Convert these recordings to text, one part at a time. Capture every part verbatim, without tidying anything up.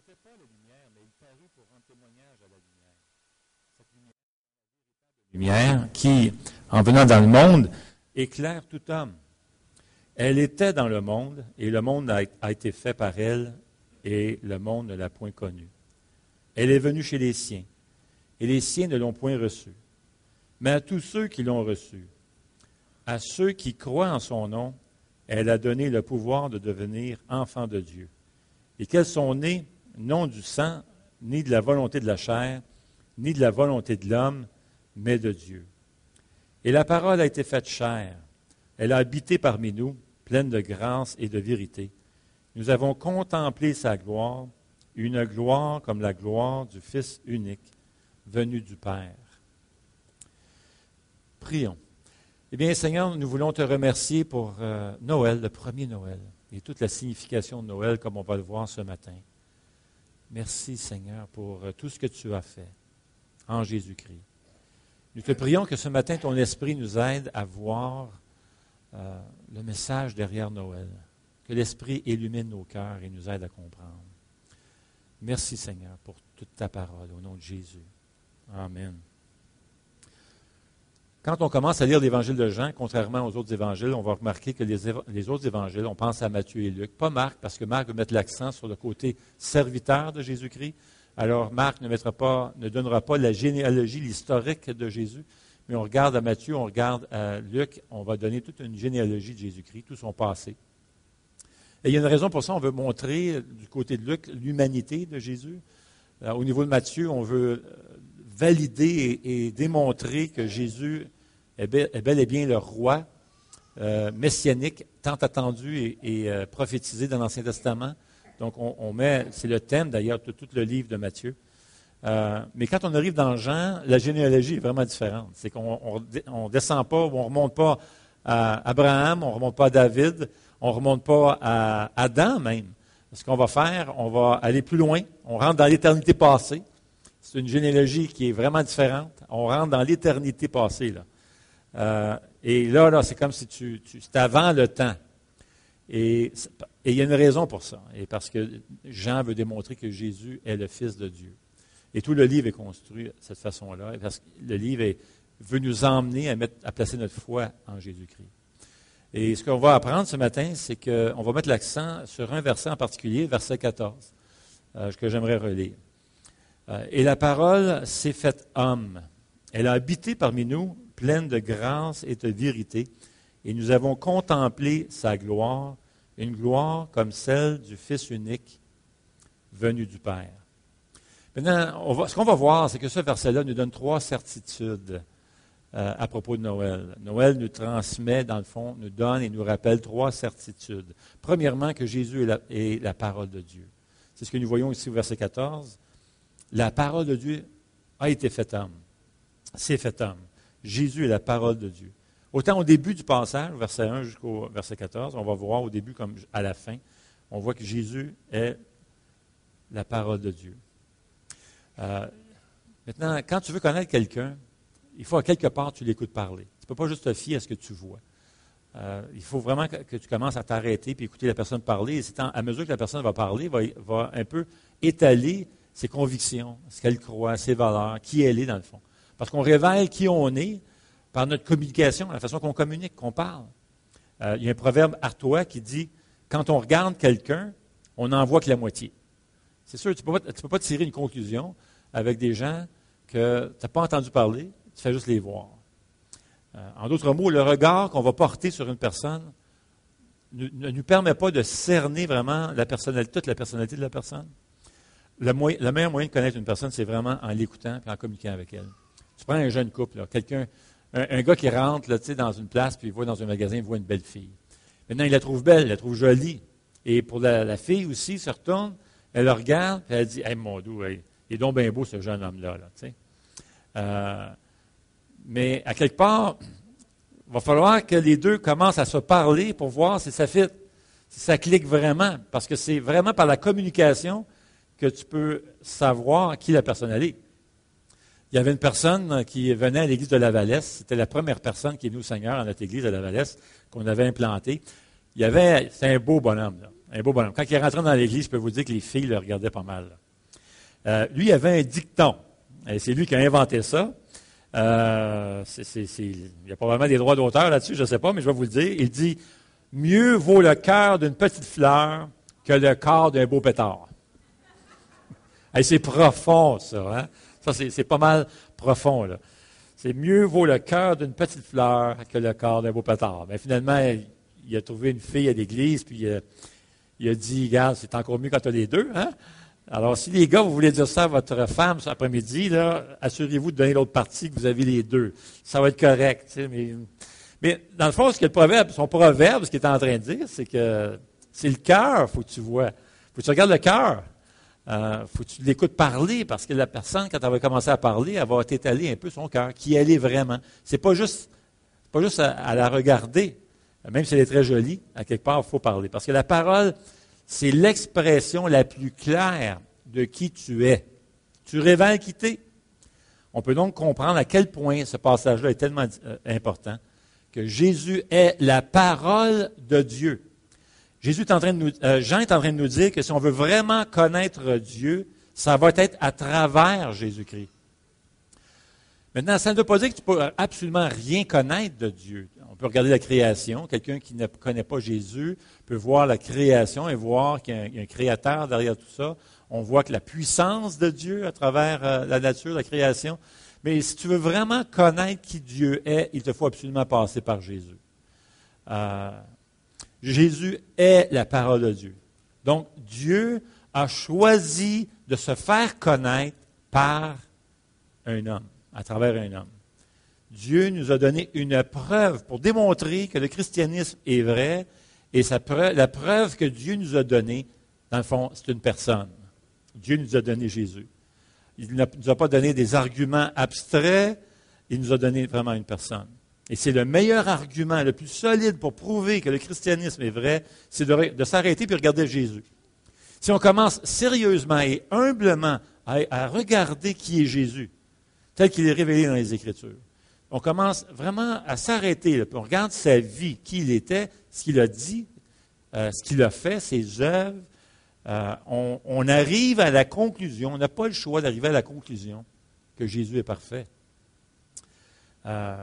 n'était pas la lumière, mais il parut pour rendre témoignage à la lumière. Cette lumière, lumière qui, en venant dans le monde, éclaire tout homme. Elle était dans le monde, et le monde a, a été fait par elle, et le monde ne l'a point connue. Elle est venue chez les siens, et les siens ne l'ont point reçue. Mais à tous ceux qui l'ont reçue, à ceux qui croient en son nom, elle a donné le pouvoir de devenir enfants de Dieu. Et qu'elles sont nées, non du sang, ni de la volonté de la chair, ni de la volonté de l'homme, mais de Dieu. Et la parole a été faite chair. Elle a habité parmi nous, pleine de grâce et de vérité. Nous avons contemplé sa gloire, une gloire comme la gloire du Fils unique, venu du Père. Prions. Eh bien, Seigneur, nous voulons te remercier pour euh, Noël, le premier Noël, et toute la signification de Noël, comme on va le voir ce matin. Merci, Seigneur, pour euh, tout ce que tu as fait en Jésus-Christ. Nous te prions que ce matin, ton esprit nous aide à voir euh, le message derrière Noël, que l'esprit illumine nos cœurs et nous aide à comprendre. Merci, Seigneur, pour toute ta parole, au nom de Jésus. Amen. Quand on commence à lire l'Évangile de Jean, contrairement aux autres évangiles, on va remarquer que les, les autres évangiles, on pense à Matthieu et Luc, pas Marc, parce que Marc veut mettre l'accent sur le côté serviteur de Jésus-Christ. Alors, Marc ne, mettra pas, ne donnera pas la généalogie, l'historique de Jésus, mais on regarde à Matthieu, on regarde à Luc, on va donner toute une généalogie de Jésus-Christ, tout son passé. Et il y a une raison pour ça, on veut montrer du côté de Luc l'humanité de Jésus. Alors, au niveau de Matthieu, on veut valider et, et démontrer que Jésus est bel, est bel et bien le roi euh, messianique, tant attendu et, et euh, prophétisé dans l'Ancien Testament. Donc, on, on met, c'est le thème d'ailleurs de tout le livre de Matthieu. Euh, mais quand on arrive dans Jean, la généalogie est vraiment différente. C'est qu'on ne descend pas, ou on ne remonte pas à Abraham, on ne remonte pas à David, on ne remonte pas à Adam même. Ce qu'on va faire, on va aller plus loin, on rentre dans l'éternité passée. C'est une généalogie qui est vraiment différente. On rentre dans l'éternité passée, là. Euh, et là, là, c'est comme si tu, tu c'est avant le temps. Et, et il y a une raison pour ça. Et parce que Jean veut démontrer que Jésus est le Fils de Dieu. Et tout le livre est construit de cette façon-là. Parce que le livre est, veut nous emmener à, mettre, à placer notre foi en Jésus-Christ. Et ce qu'on va apprendre ce matin, c'est qu'on va mettre l'accent sur un verset en particulier, verset quatorze, euh, que j'aimerais relire. Euh, et la parole s'est faite homme. Elle a habité parmi nous, pleine de grâce et de vérité, et nous avons contemplé sa gloire, une gloire comme celle du Fils unique venu du Père. Maintenant, on va, ce qu'on va voir, c'est que ce verset-là nous donne trois certitudes euh, à propos de Noël. Noël nous transmet, dans le fond, nous donne et nous rappelle trois certitudes. Premièrement, que Jésus est la, est la parole de Dieu. C'est ce que nous voyons ici au verset quatorze. La parole de Dieu a été faite homme. C'est fait homme. Jésus est la parole de Dieu. Autant au début du passage, verset un jusqu'au verset quatorze, on va voir au début comme à la fin, on voit que Jésus est la parole de Dieu. Euh, maintenant, quand tu veux connaître quelqu'un, il faut à quelque part tu l'écoutes parler. Tu ne peux pas juste te fier à ce que tu vois. Euh, il faut vraiment que, que tu commences à t'arrêter et écouter la personne parler. Et c'est en, à mesure que la personne va parler, va, va un peu étaler ses convictions, ce qu'elle croit, ses valeurs, qui elle est dans le fond. Parce qu'on révèle qui on est par notre communication, la façon qu'on communique, qu'on parle. Euh, il y a un proverbe artois qui dit « Quand on regarde quelqu'un, on n'en voit que la moitié ». C'est sûr, tu ne peux, peux pas tirer une conclusion avec des gens que tu n'as pas entendu parler, tu fais juste les voir. Euh, en d'autres mots, le regard qu'on va porter sur une personne ne, ne nous permet pas de cerner vraiment la personnalité, toute la personnalité de la personne. Le, moyen, le meilleur moyen de connaître une personne, c'est vraiment en l'écoutant et en communiquant avec elle. Tu prends un jeune couple, là, quelqu'un, un, un gars qui rentre là, dans une place, puis il voit dans un magasin, il voit une belle fille. Maintenant, il la trouve belle, il la trouve jolie. Et pour la, la fille aussi, il se retourne, elle le regarde, puis elle dit « Hey, mon doux, hey, il est donc bien beau, ce jeune homme-là. » Là, tu sais. euh, Mais à quelque part, il va falloir que les deux commencent à se parler pour voir si ça fit, si ça clique vraiment. Parce que c'est vraiment par la communication que tu peux savoir qui la personne est. Il y avait une personne qui venait à l'église de la Valesse. C'était la première personne qui est venue au Seigneur à notre église de la Valesse qu'on avait implantée. Il y avait, c'était un beau bonhomme, là. Un beau bonhomme. Quand il est rentré dans l'église, je peux vous dire que les filles le regardaient pas mal. Euh, lui, il avait un dicton. Et c'est lui qui a inventé ça. Euh, c'est, c'est, c'est, il y a probablement des droits d'auteur là-dessus, je ne sais pas, mais je vais vous le dire. Il dit « Mieux vaut le cœur d'une petite fleur que le corps d'un beau pétard. » Et c'est profond, ça. Hein? Ça, c'est, c'est pas mal profond, là. C'est mieux vaut le cœur d'une petite fleur que le corps d'un beau pétard. Mais finalement, il, il a trouvé une fille à l'église, puis il a, il a dit, regarde, c'est encore mieux quand tu as les deux. Hein? Alors, si les gars, vous voulez dire ça à votre femme cet après-midi, là, assurez-vous de donner l'autre partie que vous avez les deux. Ça va être correct. Tu sais, mais, mais dans le fond, ce que le proverbe, son proverbe, ce qu'il est en train de dire, c'est que c'est le cœur, il faut que tu vois. Il faut que tu regardes le cœur. Il euh, faut que tu l'écoutes parler, parce que la personne, quand elle va commencer à parler, elle va t'étaler un peu son cœur, qui elle est vraiment. C'est pas juste, pas juste à, à la regarder, même si elle est très jolie, à quelque part, il faut parler. Parce que la parole, c'est l'expression la plus claire de qui tu es. Tu révèles qui tu es. On peut donc comprendre à quel point ce passage-là est tellement euh, important, que Jésus est la parole de Dieu. Jésus est en train de nous, euh, Jean est en train de nous dire que si on veut vraiment connaître Dieu, ça va être à travers Jésus-Christ. Maintenant, ça ne veut pas dire que tu peux absolument rien connaître de Dieu. On peut regarder la création. Quelqu'un qui ne connaît pas Jésus peut voir la création et voir qu'il y a un, il y a un créateur derrière tout ça. On voit que la puissance de Dieu à travers euh, la nature, la création. Mais si tu veux vraiment connaître qui Dieu est, il te faut absolument passer par Jésus. Euh, Jésus est la parole de Dieu. Donc, Dieu a choisi de se faire connaître par un homme, à travers un homme. Dieu nous a donné une preuve pour démontrer que le christianisme est vrai, et sa preuve, la preuve que Dieu nous a donnée, dans le fond, c'est une personne. Dieu nous a donné Jésus. Il ne nous a pas donné des arguments abstraits, il nous a donné vraiment une personne. Et c'est le meilleur argument, le plus solide pour prouver que le christianisme est vrai, c'est de, de s'arrêter et regarder Jésus. Si on commence sérieusement et humblement à, à regarder qui est Jésus, tel qu'il est révélé dans les Écritures, on commence vraiment à s'arrêter, là, puis on regarde sa vie, qui il était, ce qu'il a dit, euh, ce qu'il a fait, ses œuvres, euh, on, on arrive à la conclusion, on n'a pas le choix d'arriver à la conclusion que Jésus est parfait. Euh,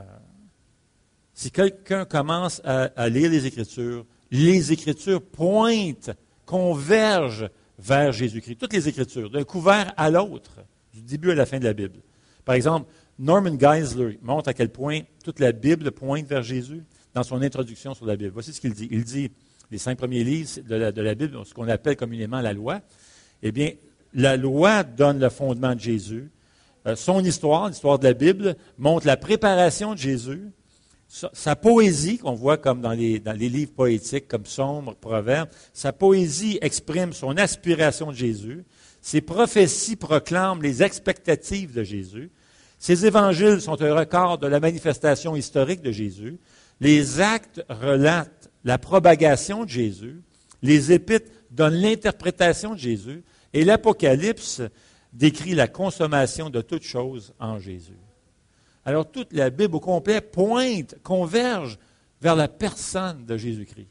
Si quelqu'un commence à, à lire les Écritures, les Écritures pointent, convergent vers Jésus-Christ. Toutes les Écritures, d'un couvert à l'autre, du début à la fin de la Bible. Par exemple, Norman Geisler montre à quel point toute la Bible pointe vers Jésus dans son introduction sur la Bible. Voici ce qu'il dit. Il dit, les cinq premiers livres de la, de la Bible, ce qu'on appelle communément la loi, eh bien, la loi donne le fondement de Jésus. Euh, son histoire, l'histoire de la Bible, montre la préparation de Jésus. Sa, sa poésie, qu'on voit comme dans les, dans les livres poétiques, comme Psaumes, Proverbes, sa poésie exprime son aspiration de Jésus. Ses prophéties proclament les expectatives de Jésus. Ses évangiles sont un record de la manifestation historique de Jésus. Les actes relatent la propagation de Jésus. Les épîtres donnent l'interprétation de Jésus. Et l'Apocalypse décrit la consommation de toutes choses en Jésus. Alors, toute la Bible au complet pointe, converge vers la personne de Jésus-Christ.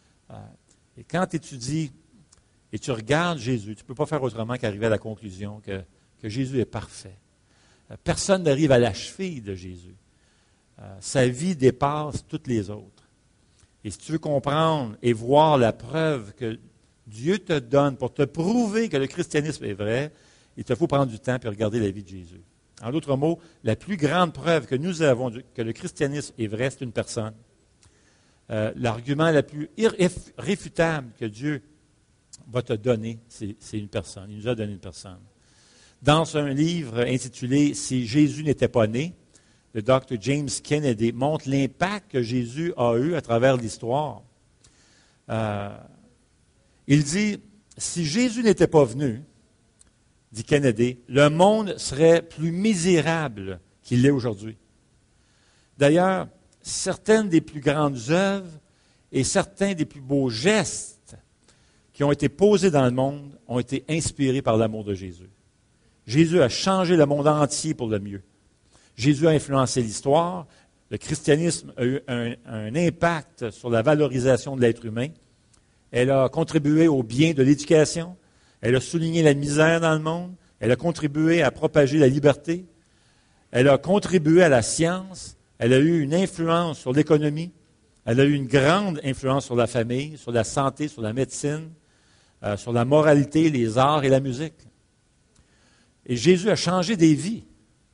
Et quand tu étudies et tu regardes Jésus, tu ne peux pas faire autrement qu'arriver à la conclusion que, que Jésus est parfait. Personne n'arrive à la cheville de Jésus. Sa vie dépasse toutes les autres. Et si tu veux comprendre et voir la preuve que Dieu te donne pour te prouver que le christianisme est vrai, il te faut prendre du temps et regarder la vie de Jésus. En d'autres mots, la plus grande preuve que nous avons que le christianisme est vrai, c'est une personne. Euh, l'argument le plus irréfutable que Dieu va te donner, c'est, c'est une personne. Il nous a donné une personne. Dans un livre intitulé « Si Jésus n'était pas né », le docteur James Kennedy montre l'impact que Jésus a eu à travers l'histoire. Euh, il dit « Si Jésus n'était pas venu, dit Kennedy, le monde serait plus misérable qu'il l'est aujourd'hui. D'ailleurs, certaines des plus grandes œuvres et certains des plus beaux gestes qui ont été posés dans le monde ont été inspirés par l'amour de Jésus. Jésus a changé le monde entier pour le mieux. Jésus a influencé l'histoire. Le christianisme a eu un, un impact sur la valorisation de l'être humain. Elle a contribué au bien de l'éducation. Elle a souligné la misère dans le monde. Elle a contribué à propager la liberté. Elle a contribué à la science. Elle a eu une influence sur l'économie. Elle a eu une grande influence sur la famille, sur la santé, sur la médecine, euh, sur la moralité, les arts et la musique. Et Jésus a changé des vies.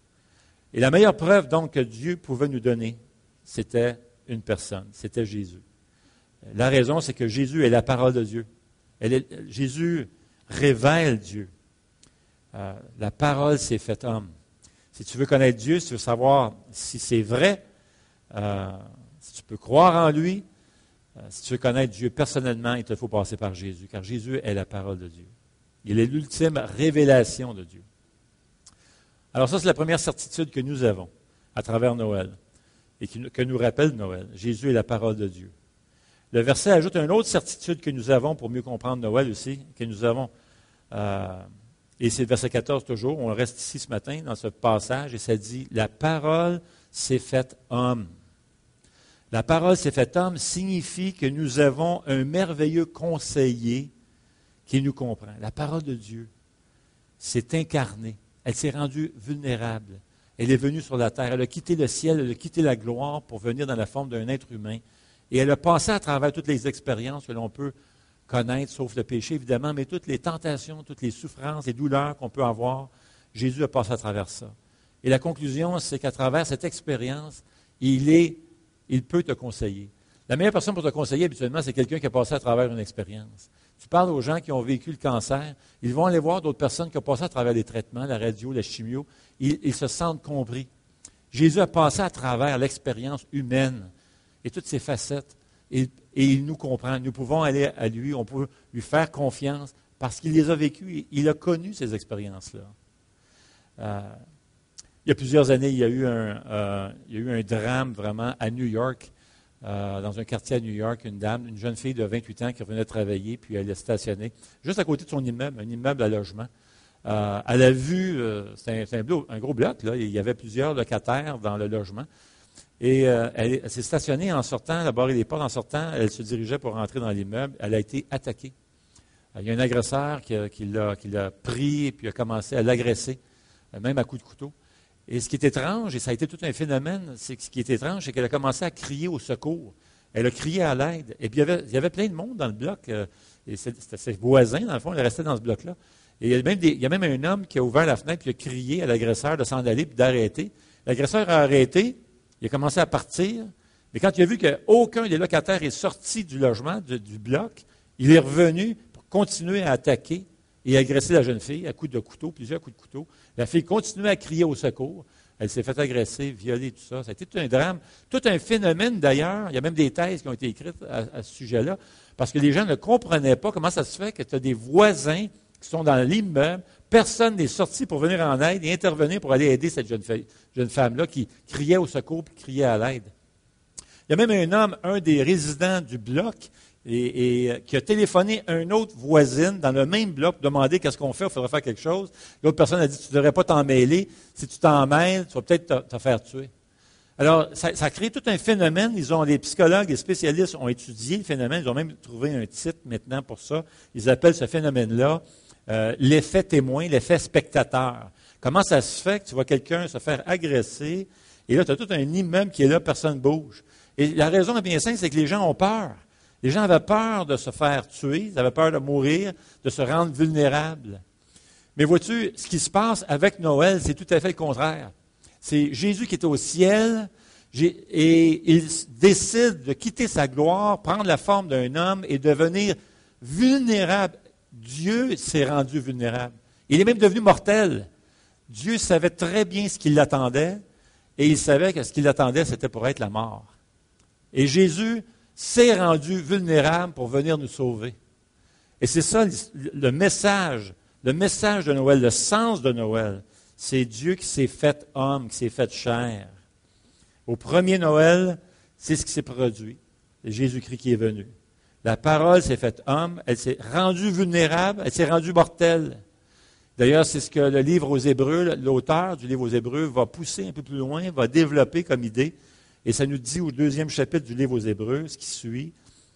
Et la meilleure preuve donc que Dieu pouvait nous donner, c'était une personne, c'était Jésus. La raison, c'est que Jésus est la parole de Dieu. Elle est, Jésus révèle Dieu. Euh, la parole s'est faite homme. Si tu veux connaître Dieu, si tu veux savoir si c'est vrai, euh, si tu peux croire en lui, euh, si tu veux connaître Dieu personnellement, il te faut passer par Jésus, car Jésus est la parole de Dieu. Il est l'ultime révélation de Dieu. Alors ça, c'est la première certitude que nous avons à travers Noël et qui, que nous rappelle Noël. Jésus est la parole de Dieu. Le verset ajoute une autre certitude que nous avons pour mieux comprendre Noël aussi, que nous avons, euh, et c'est le verset quatorze toujours, on reste ici ce matin dans ce passage, et ça dit, la parole s'est faite homme. La parole s'est faite homme signifie que nous avons un merveilleux conseiller qui nous comprend. La parole de Dieu s'est incarnée. Elle s'est rendue vulnérable. Elle est venue sur la terre. Elle a quitté le ciel, elle a quitté la gloire pour venir dans la forme d'un être humain. Et elle a passé à travers toutes les expériences que l'on peut connaître, sauf le péché évidemment, mais toutes les tentations, toutes les souffrances, les douleurs qu'on peut avoir. Jésus a passé à travers ça. Et la conclusion, c'est qu'à travers cette expérience, il, est, il peut te conseiller. La meilleure personne pour te conseiller, habituellement, c'est quelqu'un qui a passé à travers une expérience. Tu parles aux gens qui ont vécu le cancer, ils vont aller voir d'autres personnes qui ont passé à travers les traitements, la radio, la chimio, ils, ils se sentent compris. Jésus a passé à travers l'expérience humaine et toutes ses facettes, et, et il nous comprend. Nous pouvons aller à lui, on peut lui faire confiance parce qu'il les a vécues, il a connu ces expériences-là. Euh, il y a plusieurs années, il y a eu un, euh, il y a eu un drame vraiment à New York. Euh, dans un quartier à New York, une dame, une jeune fille de vingt-huit ans qui revenait travailler, puis elle est stationnée juste à côté de son immeuble, un immeuble à logement. Euh, elle a vu, euh, c'est un, un, un gros bloc, là, il y avait plusieurs locataires dans le logement, et euh, elle, elle s'est stationnée en sortant, elle a barré les portes, en sortant, elle se dirigeait pour rentrer dans l'immeuble, elle a été attaquée. Il y a un agresseur qui, a, qui, l'a, qui l'a pris et puis a commencé à l'agresser, même à coups de couteau. Et ce qui est étrange, et ça a été tout un phénomène, c'est que ce qui est étrange, c'est qu'elle a commencé à crier au secours. Elle a crié à l'aide. Et puis, il y avait, il y avait plein de monde dans le bloc. Euh, et c'était ses voisins, dans le fond, elle restait dans ce bloc-là. Et il y, a même des, il y a même un homme qui a ouvert la fenêtre et a crié à l'agresseur de s'en aller et d'arrêter. L'agresseur a arrêté, il a commencé à partir. Mais quand il a vu qu'aucun des locataires est sorti du logement, du, du bloc, il est revenu pour continuer à attaquer et agresser la jeune fille à coups de couteau, plusieurs coups de couteau. La fille continuait à crier au secours. Elle s'est fait agresser, violer, tout ça. Ça a été tout un drame, tout un phénomène d'ailleurs. Il y a même des thèses qui ont été écrites à, à ce sujet-là, parce que les gens ne comprenaient pas comment ça se fait que tu as des voisins qui sont dans l'immeuble, personne n'est sorti pour venir en aide et intervenir pour aller aider cette jeune, fille, jeune femme-là qui criait au secours et criait à l'aide. Il y a même un homme, un des résidents du bloc, Et, et qui a téléphoné à une autre voisine dans le même bloc pour demander qu'est-ce qu'on fait, il faudrait faire quelque chose. L'autre personne a dit, tu ne devrais pas t'en mêler. Si tu t'en mêles, tu vas peut-être te, te faire tuer. Alors, ça, ça a créé tout un phénomène. Ils ont, les psychologues, les spécialistes ont étudié le phénomène. Ils ont même trouvé un titre maintenant pour ça. Ils appellent ce phénomène-là euh, l'effet témoin, l'effet spectateur. Comment ça se fait que tu vois quelqu'un se faire agresser et là, tu as tout un immeuble qui est là, personne ne bouge. Et la raison est bien simple, c'est que les gens ont peur. Les gens avaient peur de se faire tuer, ils avaient peur de mourir, de se rendre vulnérables. Mais vois-tu, ce qui se passe avec Noël, c'est tout à fait le contraire. C'est Jésus qui est au ciel et il décide de quitter sa gloire, prendre la forme d'un homme et devenir vulnérable. Dieu s'est rendu vulnérable. Il est même devenu mortel. Dieu savait très bien ce qui l'attendait et il savait que ce qui l'attendait, c'était pour être la mort. Et Jésus s'est rendu vulnérable pour venir nous sauver. Et c'est ça le message, le message de Noël, le sens de Noël. C'est Dieu qui s'est fait homme, qui s'est fait chair. Au premier Noël, c'est ce qui s'est produit. C'est Jésus-Christ qui est venu. La parole s'est faite homme, elle s'est rendue vulnérable, elle s'est rendue mortelle. D'ailleurs, c'est ce que le livre aux Hébreux, l'auteur du livre aux Hébreux va pousser un peu plus loin, va développer comme idée. Et ça nous dit au deuxième chapitre du livre aux Hébreux, ce qui suit.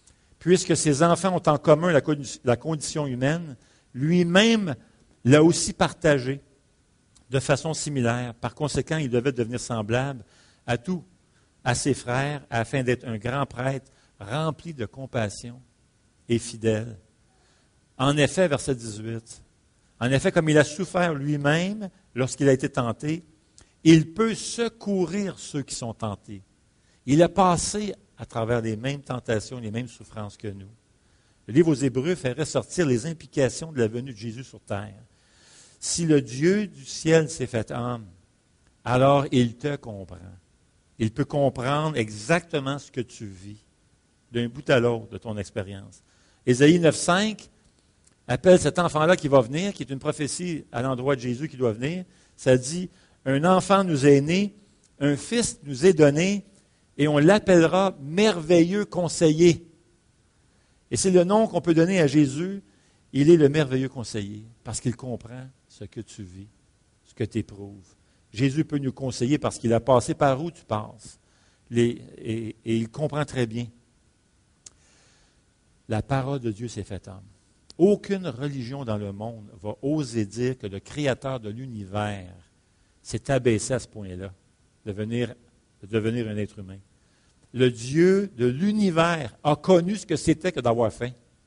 Puisque ses enfants ont en commun la, la condition humaine, lui-même l'a aussi partagée de façon similaire. Par conséquent, il devait devenir semblable à tous, à ses frères, afin d'être un grand prêtre rempli de compassion et fidèle. En effet, verset dix-huit, en effet, comme il a souffert lui-même lorsqu'il a été tenté, il peut secourir ceux qui sont tentés. Il a passé à travers les mêmes tentations, les mêmes souffrances que nous. Le livre aux Hébreux fait ressortir les implications de la venue de Jésus sur terre. Si le Dieu du ciel s'est fait homme, alors il te comprend. Il peut comprendre exactement ce que tu vis, d'un bout à l'autre de ton expérience. Ésaïe neuf cinq appelle cet enfant-là qui va venir, qui est une prophétie à l'endroit de Jésus qui doit venir. Ça dit, un enfant nous est né, un fils nous est donné, et on l'appellera merveilleux conseiller. Et c'est le nom qu'on peut donner à Jésus. Il est le merveilleux conseiller, parce qu'il comprend ce que tu vis, ce que tu éprouves. Jésus peut nous conseiller parce qu'il a passé par où tu passes. Les, et, et il comprend très bien. La parole de Dieu s'est faite homme. Aucune religion dans le monde va oser dire que le Créateur de l'univers s'est abaissé à ce point-là, de devenir, de devenir un être humain. Le Dieu de l'univers a connu ce que c'était que d'avoir faim.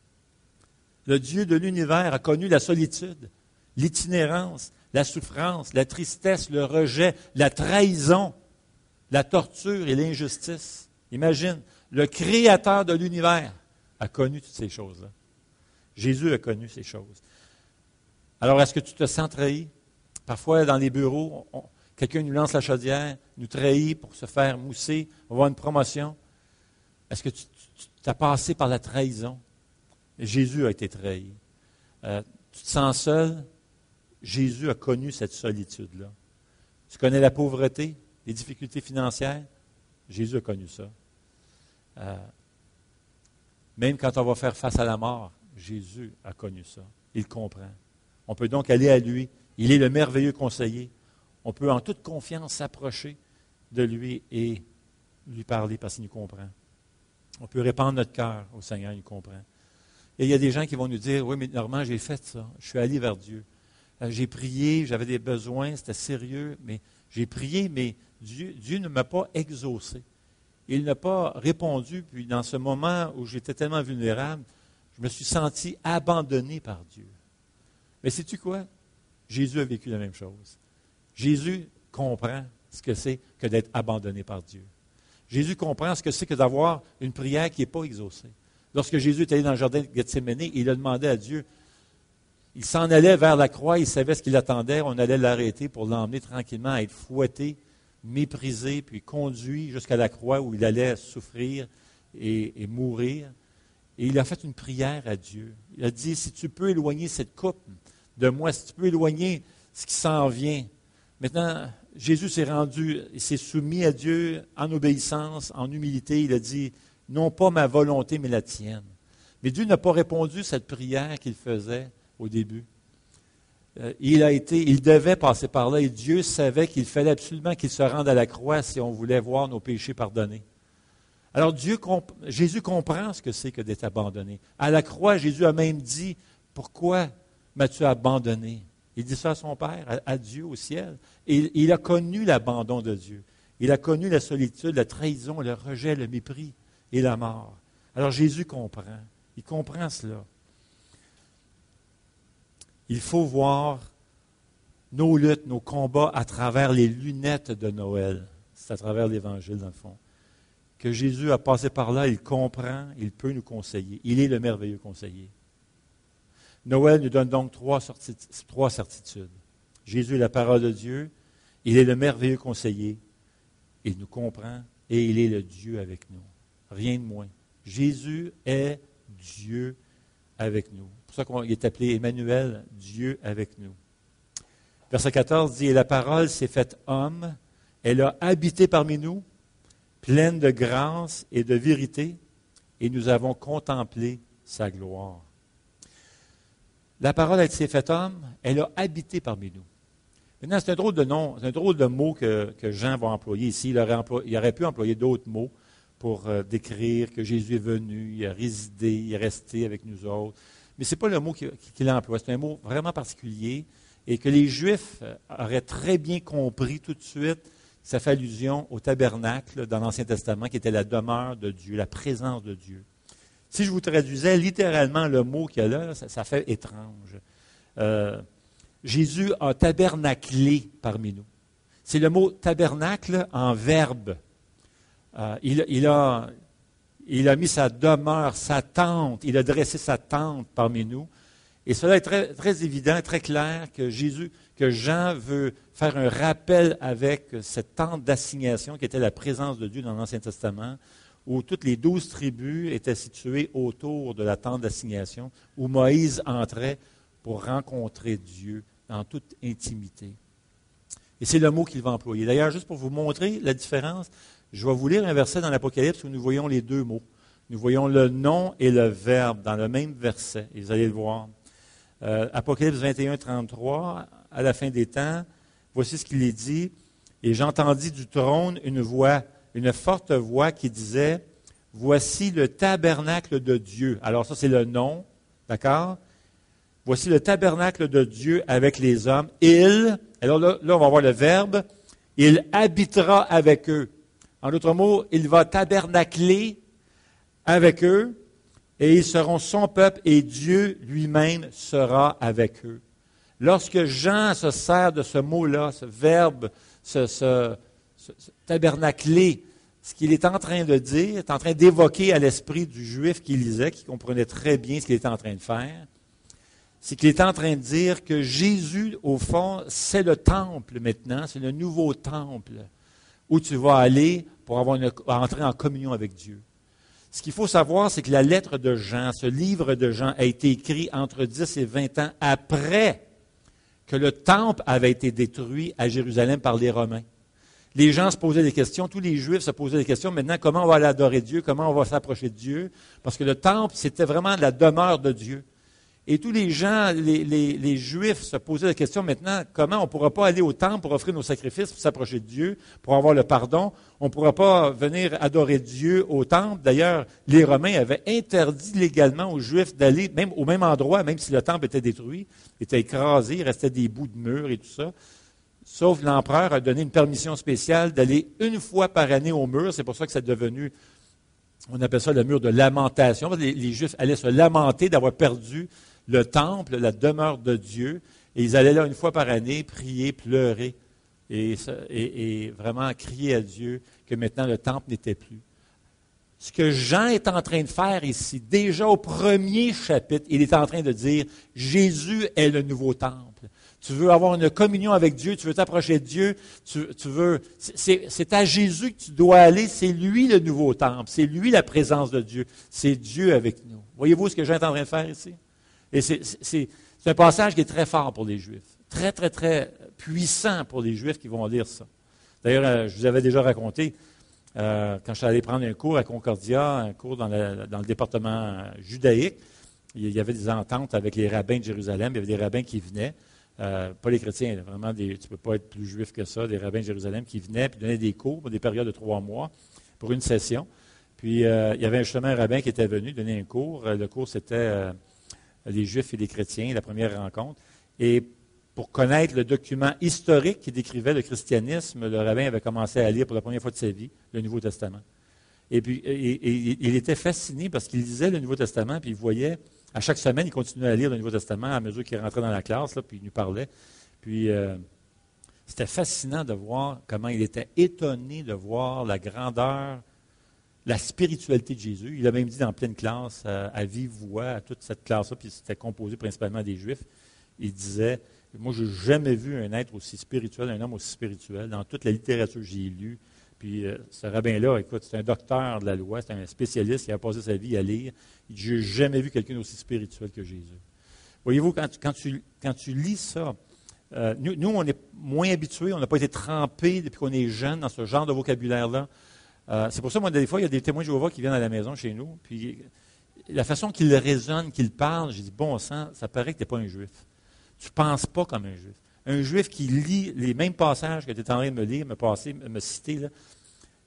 Le Dieu de l'univers a connu la solitude, l'itinérance, la souffrance, la tristesse, le rejet, la trahison, la torture et l'injustice. Imagine, le Créateur de l'univers a connu toutes ces choses-là. Jésus a connu ces choses. Alors, est-ce que tu te sens trahi? Parfois, dans les bureaux, on, quelqu'un nous lance la chaudière, nous trahit pour se faire mousser, on va avoir une promotion. Est-ce que tu, tu, tu as passé par la trahison? Jésus a été trahi. Euh, tu te sens seul? Jésus a connu cette solitude-là. Tu connais la pauvreté, les difficultés financières? Jésus a connu ça. Euh, même quand on va faire face à la mort, Jésus a connu ça. Il comprend. On peut donc aller à lui. Il est le merveilleux conseiller. On peut en toute confiance s'approcher de lui et lui parler parce qu'il nous comprend. On peut répandre notre cœur au Seigneur, il nous comprend. Et il y a des gens qui vont nous dire, oui, mais Normand, j'ai fait ça. Je suis allé vers Dieu. J'ai prié, j'avais des besoins, c'était sérieux, mais j'ai prié, mais Dieu, Dieu ne m'a pas exaucé. Il n'a pas répondu, puis dans ce moment où j'étais tellement vulnérable, je me suis senti abandonné par Dieu. Mais sais-tu quoi? Jésus a vécu la même chose. Jésus comprend ce que c'est que d'être abandonné par Dieu. Jésus comprend ce que c'est que d'avoir une prière qui n'est pas exaucée. Lorsque Jésus est allé dans le jardin de Gethsémani, il a demandé à Dieu, il s'en allait vers la croix, il savait ce qu'il attendait, on allait l'arrêter pour l'emmener tranquillement à être fouetté, méprisé, puis conduit jusqu'à la croix où il allait souffrir et, et mourir. Et il a fait une prière à Dieu. Il a dit, si tu peux éloigner cette coupe de moi, si tu peux éloigner ce qui s'en vient. Maintenant, Jésus s'est rendu, il s'est soumis à Dieu en obéissance, en humilité. Il a dit, non pas ma volonté, mais la tienne. Mais Dieu n'a pas répondu à cette prière qu'il faisait au début. Euh, il a été, il devait passer par là et Dieu savait qu'il fallait absolument qu'il se rende à la croix si on voulait voir nos péchés pardonnés. Alors Dieu, Jésus comprend ce que c'est que d'être abandonné. À la croix, Jésus a même dit, pourquoi m'as-tu abandonné? Il dit ça à son Père, à, à Dieu au ciel. Et il a connu l'abandon de Dieu. Il a connu la solitude, la trahison, le rejet, le mépris et la mort. Alors Jésus comprend. Il comprend cela. Il faut voir nos luttes, nos combats à travers les lunettes de Noël. C'est à travers l'Évangile, dans le fond. Que Jésus a passé par là, il comprend, il peut nous conseiller. Il est le merveilleux conseiller. Noël nous donne donc trois, trois certitudes. Jésus est la parole de Dieu, il est le merveilleux conseiller, il nous comprend et il est le Dieu avec nous. Rien de moins. Jésus est Dieu avec nous. C'est pour ça qu'il est appelé Emmanuel, Dieu avec nous. Verset quatorze dit, « Et la parole s'est faite homme, elle a habité parmi nous, pleine de grâce et de vérité, et nous avons contemplé sa gloire. » La parole, elle s'est faite homme, elle a habité parmi nous. Maintenant, c'est un drôle de nom, c'est un drôle de mot que, que Jean va employer ici. Il aurait, employé, il aurait pu employer d'autres mots pour euh, décrire que Jésus est venu, il a résidé, il est resté avec nous autres. Mais ce n'est pas le mot qu'il, qu'il emploie, c'est un mot vraiment particulier et que les Juifs auraient très bien compris tout de suite. Ça fait allusion au tabernacle dans l'Ancien Testament qui était la demeure de Dieu, la présence de Dieu. Si je vous traduisais littéralement le mot qu'il y a là, ça, ça fait étrange. Euh, Jésus a tabernaclé parmi nous. C'est le mot tabernacle en verbe. Euh, il, il, a, il a mis sa demeure, sa tente, il a dressé sa tente parmi nous. Et cela est très, très évident, très clair que Jésus, que Jean veut faire un rappel avec cette tente d'assignation qui était la présence de Dieu dans l'Ancien Testament, où toutes les douze tribus étaient situées autour de la tente d'assignation, où Moïse entrait pour rencontrer Dieu dans toute intimité. Et c'est le mot qu'il va employer. D'ailleurs, juste pour vous montrer la différence, je vais vous lire un verset dans l'Apocalypse où nous voyons les deux mots. Nous voyons le nom et le verbe dans le même verset, et vous allez le voir. Euh, Apocalypse vingt et un, trente-trois, à la fin des temps, voici ce qu'il est dit. Et j'entendis du trône une voix, une forte voix qui disait, « Voici le tabernacle de Dieu. » Alors ça, c'est le nom, d'accord? « Voici le tabernacle de Dieu avec les hommes. Il, alors là, là, on va voir le verbe, il habitera avec eux. » En d'autres mots, il va tabernacler avec eux. Et ils seront son peuple et Dieu lui-même sera avec eux. Lorsque Jean se sert de ce mot-là, ce verbe, ce, ce, ce, ce tabernacler, ce qu'il est en train de dire, est en train d'évoquer à l'esprit du juif qui lisait, qui comprenait très bien ce qu'il était en train de faire, c'est qu'il est en train de dire que Jésus, au fond, c'est le temple maintenant, c'est le nouveau temple où tu vas aller pour avoir une, entrer en communion avec Dieu. Ce qu'il faut savoir, c'est que la lettre de Jean, ce livre de Jean, a été écrit entre dix et vingt ans après que le temple avait été détruit à Jérusalem par les Romains. Les gens se posaient des questions, tous les Juifs se posaient des questions. Maintenant, comment on va aller adorer Dieu? Comment on va s'approcher de Dieu? Parce que le temple, c'était vraiment la demeure de Dieu. Et tous les gens, les, les, les Juifs se posaient la question maintenant, comment on ne pourra pas aller au temple pour offrir nos sacrifices, pour s'approcher de Dieu, pour avoir le pardon? On ne pourra pas venir adorer Dieu au temple. D'ailleurs, les Romains avaient interdit légalement aux Juifs d'aller même au même endroit, même si le temple était détruit, était écrasé, il restait des bouts de murs et tout ça. Sauf l'empereur a donné une permission spéciale d'aller une fois par année au mur. C'est pour ça que c'est devenu, on appelle ça le mur de lamentation. Les, les Juifs allaient se lamenter d'avoir perdu le temple, la demeure de Dieu, et ils allaient là une fois par année prier, pleurer, et, et, et vraiment crier à Dieu que maintenant le temple n'était plus. Ce que Jean est en train de faire ici, déjà au premier chapitre, il est en train de dire, Jésus est le nouveau temple. Tu veux avoir une communion avec Dieu, tu veux t'approcher de Dieu, tu, tu veux, c'est, c'est à Jésus que tu dois aller, c'est lui le nouveau temple, c'est lui la présence de Dieu, c'est Dieu avec nous. Voyez-vous ce que Jean est en train de faire ici? Et c'est, c'est, c'est un passage qui est très fort pour les Juifs, très, très, très puissant pour les Juifs qui vont lire ça. D'ailleurs, je vous avais déjà raconté, euh, quand je suis allé prendre un cours à Concordia, un cours dans le, dans le département judaïque, il y avait des ententes avec les rabbins de Jérusalem, il y avait des rabbins qui venaient, euh, pas les chrétiens, vraiment, des, tu ne peux pas être plus juif que ça, des rabbins de Jérusalem qui venaient et donnaient des cours pour des périodes de trois mois pour une session. Puis, euh, il y avait justement un rabbin qui était venu donner un cours. Le cours, c'était... Euh, les Juifs et les chrétiens, la première rencontre. Et pour connaître le document historique qui décrivait le christianisme, le rabbin avait commencé à lire pour la première fois de sa vie le Nouveau Testament. Et puis, et, et, il était fasciné parce qu'il lisait le Nouveau Testament, puis il voyait, à chaque semaine, il continuait à lire le Nouveau Testament à mesure qu'il rentrait dans la classe, là, puis il nous parlait. Puis, euh, c'était fascinant de voir comment il était étonné de voir la grandeur, la spiritualité de Jésus. Il a même dit dans pleine classe, à, à vive voix, à toute cette classe-là, puis c'était composé principalement des Juifs, il disait, moi, je n'ai jamais vu un être aussi spirituel, un homme aussi spirituel. Dans toute la littérature que j'ai lue, puis euh, ce rabbin-là, écoute, c'est un docteur de la loi, c'est un spécialiste qui a passé sa vie à lire. Il dit, je n'ai jamais vu quelqu'un d'aussi spirituel que Jésus. Voyez-vous, quand tu, quand tu, quand tu lis ça, euh, nous, nous, on est moins habitués, on n'a pas été trempés depuis qu'on est jeune dans ce genre de vocabulaire-là. Euh, c'est pour ça, moi, des fois, il y a des témoins de Jéhovah qui viennent à la maison chez nous, puis la façon qu'ils raisonnent, qu'ils parlent, j'ai dit, bon sang, ça paraît que tu n'es pas un juif. Tu ne penses pas comme un juif. Un juif qui lit les mêmes passages que tu es en train de me lire, me passer, me citer, là,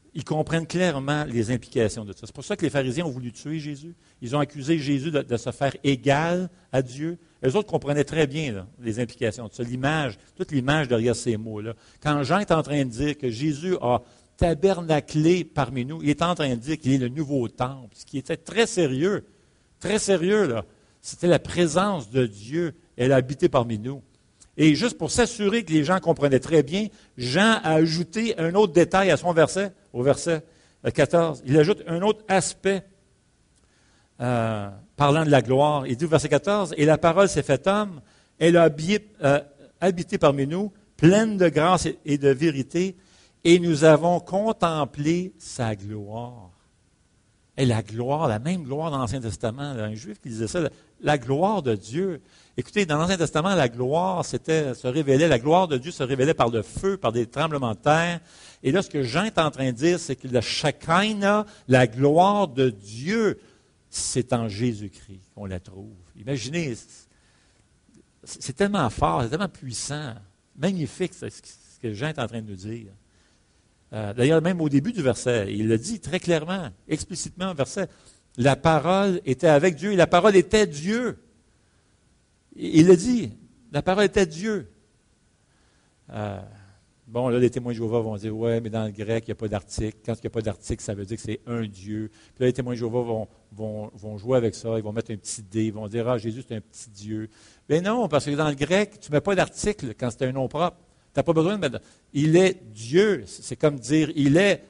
Ils comprennent clairement les implications de ça. C'est pour ça que les pharisiens ont voulu tuer Jésus. Ils ont accusé Jésus de, de se faire égal à Dieu. Eux autres comprenaient très bien là, les implications de ça, l'image, toute l'image derrière ces mots-là. Quand Jean est en train de dire que Jésus a tabernaclé parmi nous, il est en train de dire qu'il est le nouveau temple, ce qui était très sérieux, très sérieux, là. C'était la présence de Dieu, elle a habité parmi nous. Et juste pour s'assurer que les gens comprenaient très bien, Jean a ajouté un autre détail à son verset, au verset quatorze. Il ajoute un autre aspect euh, parlant de la gloire. Il dit au verset quatorze, « Et la parole s'est faite homme, elle a habillé, euh, habité parmi nous, pleine de grâce et, et de vérité, et nous avons contemplé sa gloire. » Et la gloire, la même gloire dans l'Ancien Testament, un juif qui disait ça, la, la gloire de Dieu. Écoutez, dans l'Ancien Testament, la gloire c'était, se révélait, la gloire de Dieu se révélait par le feu, par des tremblements de terre. Et là, ce que Jean est en train de dire, c'est que le Shekinah, la gloire de Dieu, c'est en Jésus-Christ qu'on la trouve. Imaginez, c'est, c'est tellement fort, c'est tellement puissant, magnifique ce que Jean est en train de nous dire. Euh, d'ailleurs, même au début du verset, il le dit très clairement, explicitement au verset, la parole était avec Dieu et la parole était Dieu. Il le dit, la parole était Dieu. Euh, bon, là, les témoins de Jéhovah vont dire, ouais, mais dans le grec, il n'y a pas d'article. Quand il n'y a pas d'article, ça veut dire que c'est un Dieu. Puis là, les témoins de Jéhovah vont, vont, vont jouer avec ça, ils vont mettre un petit dé, ils vont dire, ah, Jésus, c'est un petit Dieu. Mais non, parce que dans le grec, tu ne mets pas d'article quand c'est un nom propre. Tu n'as pas besoin de mettre. Il est Dieu. C'est comme dire, il est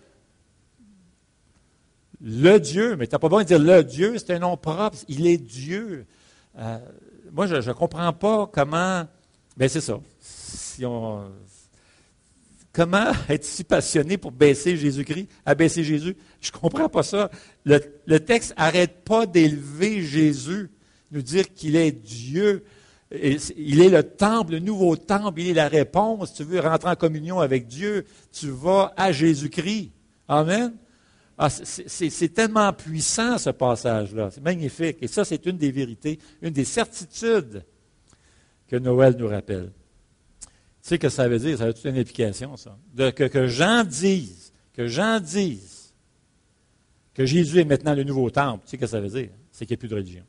le Dieu. Mais tu n'as pas besoin de dire le Dieu, c'est un nom propre. Il est Dieu. Euh, moi, je ne comprends pas comment. Bien, c'est ça. Si on, comment être si passionné pour baisser Jésus-Christ, abaisser Jésus? Je ne comprends pas ça. Le, le texte n'arrête pas d'élever Jésus, nous dire qu'il est Dieu. Et il est le temple, le nouveau temple, il est la réponse. Tu veux rentrer en communion avec Dieu, tu vas à Jésus-Christ. Amen. Ah, c'est, c'est, c'est tellement puissant ce passage-là. C'est magnifique. Et ça, c'est une des vérités, une des certitudes que Noël nous rappelle. Tu sais ce que ça veut dire? Ça a toute une implication, ça. De, que, que Jean dise, que Jean dise que Jésus est maintenant le nouveau temple. Tu sais ce que ça veut dire? C'est qu'il n'y a plus de religion.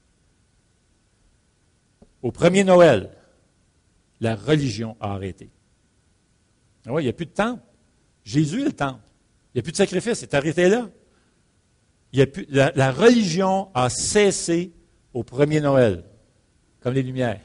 Au premier Noël, la religion a arrêté. Oui, il n'y a plus de temple. Jésus est le temple. Il n'y a plus de sacrifice, c'est arrêté là. Il y a plus, la, la religion a cessé au premier Noël, comme les Lumières.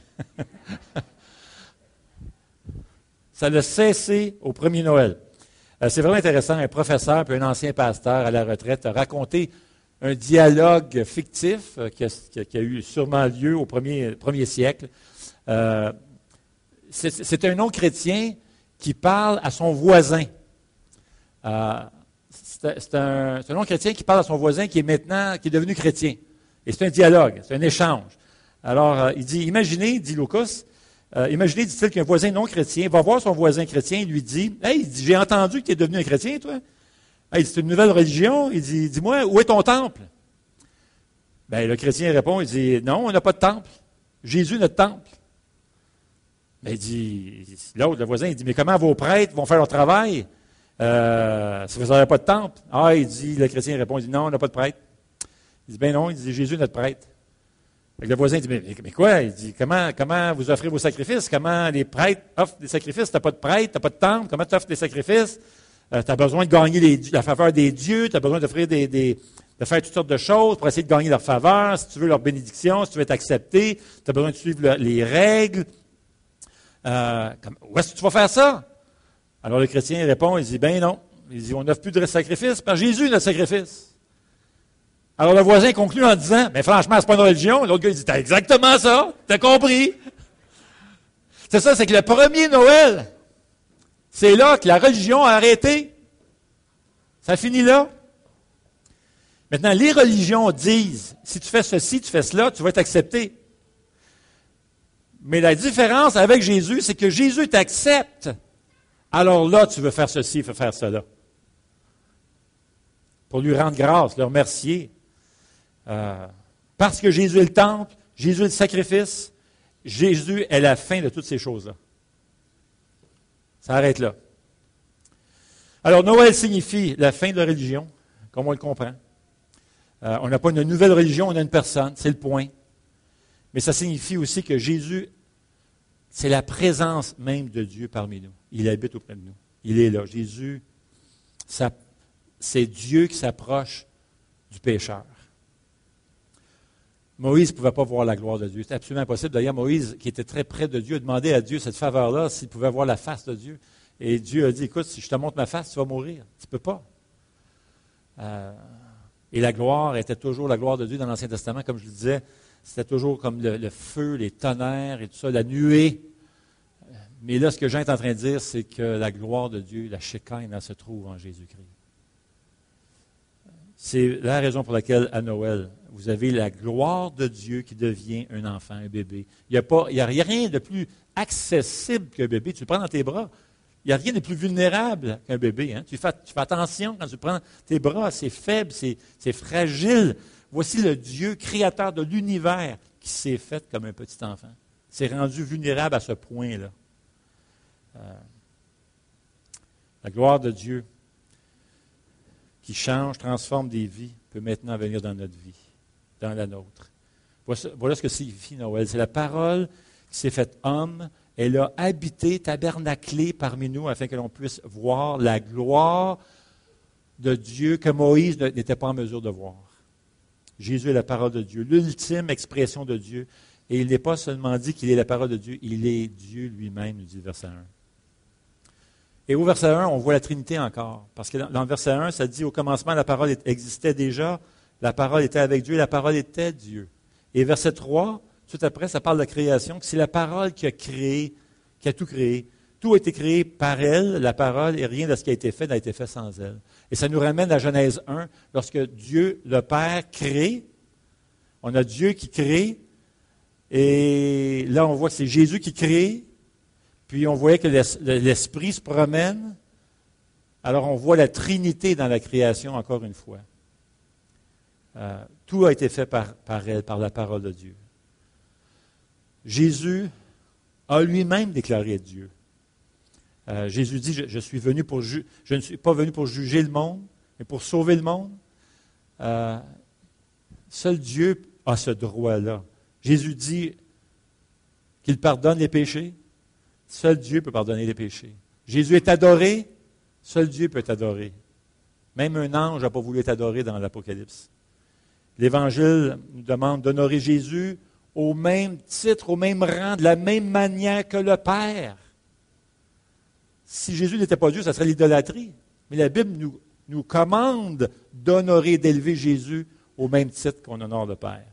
Ça a cessé au premier Noël. Euh, c'est vraiment intéressant, un professeur puis un ancien pasteur à la retraite a raconté un dialogue fictif euh, qui, a, qui a eu sûrement lieu au premier, premier siècle. Euh, c'est, c'est un non-chrétien qui parle à son voisin. Euh, c'est, c'est, un, c'est un non-chrétien qui parle à son voisin qui est maintenant, qui est devenu chrétien. Et c'est un dialogue, c'est un échange. Alors, euh, il dit, imaginez, dit Lucas, euh, imaginez, dit-il, qu'un voisin non-chrétien va voir son voisin chrétien et lui dit, « Hey, il dit, j'ai entendu que tu es devenu un chrétien, toi. » Hey, c'est une nouvelle religion. Il dit, dis-moi, où est ton temple? Bien, le chrétien répond, il dit, non, on n'a pas de temple. Jésus est notre temple. Mais il dit, l'autre, le voisin, il dit, mais comment vos prêtres vont faire leur travail? Euh, si vous n'avez pas de temple. Ah, il dit, le chrétien répond, il dit, non, on n'a pas de prêtre. Il dit, ben non, il dit, Jésus est notre prêtre. Et le voisin dit, mais, mais quoi? Il dit, comment, comment vous offrez vos sacrifices? Comment les prêtres offrent des sacrifices? Tu n'as pas de prêtre, tu n'as pas de temple, comment tu offres des sacrifices? Euh, tu as besoin de gagner les, la faveur des dieux, tu as besoin d'offrir des, des, de faire toutes sortes de choses pour essayer de gagner leur faveur, si tu veux leur bénédiction, si tu veux être accepté, tu as besoin de suivre le, les règles. Euh, comme, où est-ce que tu vas faire ça? Alors le chrétien répond, il dit, ben non. Il dit, on n'offre plus de sacrifice, parce que Jésus est notre sacrifice. Alors le voisin conclut en disant, mais franchement, c'est pas une religion. L'autre gars, il dit, t'as exactement ça, t'as compris. C'est ça, c'est que le premier Noël, c'est là que la religion a arrêté. Ça finit là. Maintenant, les religions disent, si tu fais ceci, tu fais cela, tu vas être accepté. Mais la différence avec Jésus, c'est que Jésus t'accepte. Alors là, tu veux faire ceci, tu veux faire cela. Pour lui rendre grâce, le remercier. Euh, parce que Jésus est le temple, Jésus est le sacrifice, Jésus est la fin de toutes ces choses-là. Ça arrête là. Alors, Noël signifie la fin de la religion, comme on le comprend. Euh, on n'a pas une nouvelle religion, on a une personne, c'est le point. Mais ça signifie aussi que Jésus, c'est la présence même de Dieu parmi nous. Il habite auprès de nous. Il est là. Jésus, ça, c'est Dieu qui s'approche du pécheur. Moïse ne pouvait pas voir la gloire de Dieu. C'était absolument impossible. D'ailleurs, Moïse, qui était très près de Dieu, a demandé à Dieu cette faveur-là, s'il pouvait voir la face de Dieu. Et Dieu a dit, écoute, si je te montre ma face, tu vas mourir. Tu ne peux pas. Euh, et la gloire était toujours la gloire de Dieu dans l'Ancien Testament, comme je le disais. C'était toujours comme le, le feu, les tonnerres et tout ça, la nuée. Mais là, ce que Jean est en train de dire, c'est que la gloire de Dieu, la Shekinah, elle se trouve en Jésus-Christ. C'est la raison pour laquelle, à Noël, vous avez la gloire de Dieu qui devient un enfant, un bébé. Il n'y a, pas, il y a rien de plus accessible qu'un bébé. Tu le prends dans tes bras. Il n'y a rien de plus vulnérable qu'un bébé. Hein? Tu, fais, tu fais attention quand tu prends tes bras. C'est faible, c'est, c'est fragile. Voici le Dieu créateur de l'univers qui s'est fait comme un petit enfant. C'est rendu vulnérable à ce point-là. Euh, la gloire de Dieu qui change, transforme des vies, peut maintenant venir dans notre vie, dans la nôtre. Voilà ce que signifie Noël. C'est la parole qui s'est faite homme. Elle a habité, tabernaclé parmi nous afin que l'on puisse voir la gloire de Dieu que Moïse n'était pas en mesure de voir. Jésus est la parole de Dieu, l'ultime expression de Dieu. Et il n'est pas seulement dit qu'il est la parole de Dieu, il est Dieu lui-même, nous dit le verset un. Et au verset un, on voit la Trinité encore. Parce que dans le verset un, ça dit, au commencement, la parole existait déjà, la parole était avec Dieu, la parole était Dieu. Et verset trois, tout après, ça parle de la création, que c'est la parole qui a créé, qui a tout créé. Tout a été créé par elle, la parole, et rien de ce qui a été fait n'a été fait sans elle. Et ça nous ramène à Genèse un, lorsque Dieu, le Père, crée. On a Dieu qui crée, et là, on voit que c'est Jésus qui crée. Puis on voyait que l'Esprit se promène. Alors on voit la Trinité dans la création encore une fois. Euh, tout a été fait par, par elle, par la parole de Dieu. Jésus a lui-même déclaré Dieu. Euh, Jésus dit, je, je, suis venu pour ju- je ne suis pas venu pour juger le monde, mais pour sauver le monde. Euh, seul Dieu a ce droit-là. Jésus dit qu'il pardonne les péchés. Seul Dieu peut pardonner les péchés. Jésus est adoré, seul Dieu peut t'adorer. Même un ange n'a pas voulu être adoré dans l'Apocalypse. L'Évangile nous demande d'honorer Jésus au même titre, au même rang, de la même manière que le Père. Si Jésus n'était pas Dieu, ça serait l'idolâtrie. Mais la Bible nous, nous commande d'honorer, d'élever Jésus au même titre qu'on honore le Père.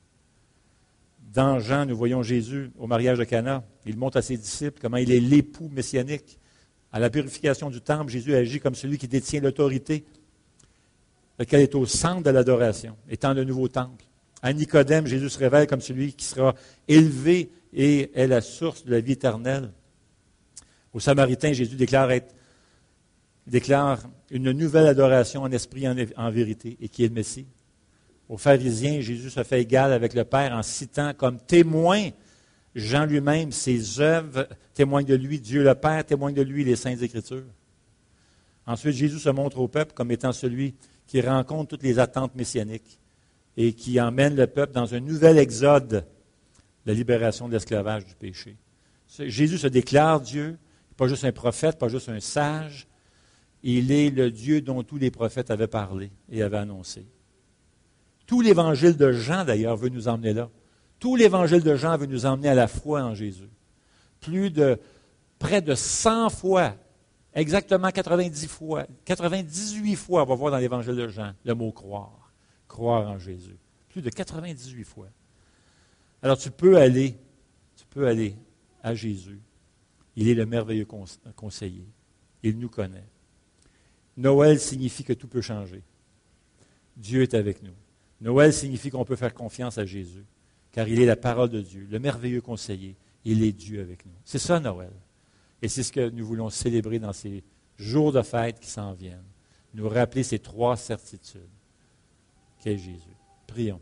Dans Jean, nous voyons Jésus au mariage de Cana. Il montre à ses disciples comment il est l'époux messianique. À la purification du temple, Jésus agit comme celui qui détient l'autorité, lequel est au centre de l'adoration, étant le nouveau temple. À Nicodème, Jésus se révèle comme celui qui sera élevé et est la source de la vie éternelle. Aux Samaritains, Jésus déclare, être, déclare une nouvelle adoration en esprit et en, en vérité, et qui est le Messie. Aux pharisiens, Jésus se fait égal avec le Père en citant comme témoin Jean lui-même, ses œuvres témoignent de lui, Dieu le Père témoigne de lui, les Saintes Écritures. Ensuite, Jésus se montre au peuple comme étant celui qui rencontre toutes les attentes messianiques et qui emmène le peuple dans un nouvel exode, la libération de l'esclavage du péché. Jésus se déclare Dieu, pas juste un prophète, pas juste un sage, il est le Dieu dont tous les prophètes avaient parlé et avaient annoncé. Tout l'évangile de Jean, d'ailleurs, veut nous emmener là. Tout l'évangile de Jean veut nous emmener à la foi en Jésus. Plus de, près de cent fois, exactement quatre-vingt-dix fois, quatre-vingt-dix-huit fois, on va voir dans l'évangile de Jean le mot croire. Croire en Jésus. Plus de quatre-vingt-dix-huit fois. Alors tu peux aller, tu peux aller à Jésus. Il est le merveilleux conseiller. Il nous connaît. Noël signifie que tout peut changer. Dieu est avec nous. Noël signifie qu'on peut faire confiance à Jésus, car il est la parole de Dieu, le merveilleux conseiller. Il est Dieu avec nous. C'est ça Noël. Et c'est ce que nous voulons célébrer dans ces jours de fête qui s'en viennent. Nous rappeler ces trois certitudes qu'est Jésus. Prions.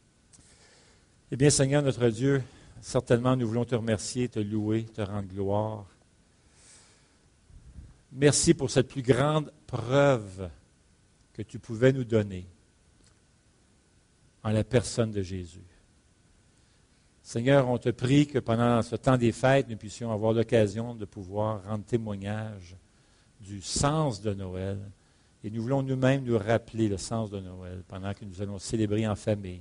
Eh bien, Seigneur notre Dieu, certainement nous voulons te remercier, te louer, te rendre gloire. Merci pour cette plus grande preuve que tu pouvais nous donner en la personne de Jésus. Seigneur, on te prie que pendant ce temps des fêtes, nous puissions avoir l'occasion de pouvoir rendre témoignage du sens de Noël. Et nous voulons nous-mêmes nous rappeler le sens de Noël pendant que nous allons célébrer en famille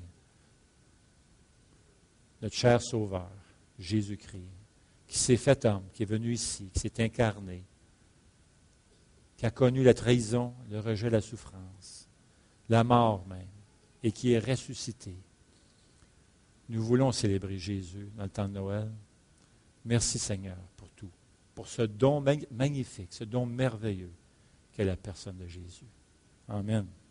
notre cher Sauveur, Jésus-Christ, qui s'est fait homme, qui est venu ici, qui s'est incarné, qui a connu la trahison, le rejet, la souffrance, la mort même, et qui est ressuscité. Nous voulons célébrer Jésus dans le temps de Noël. Merci Seigneur pour tout, pour ce don magnifique, ce don merveilleux qu'est la personne de Jésus. Amen.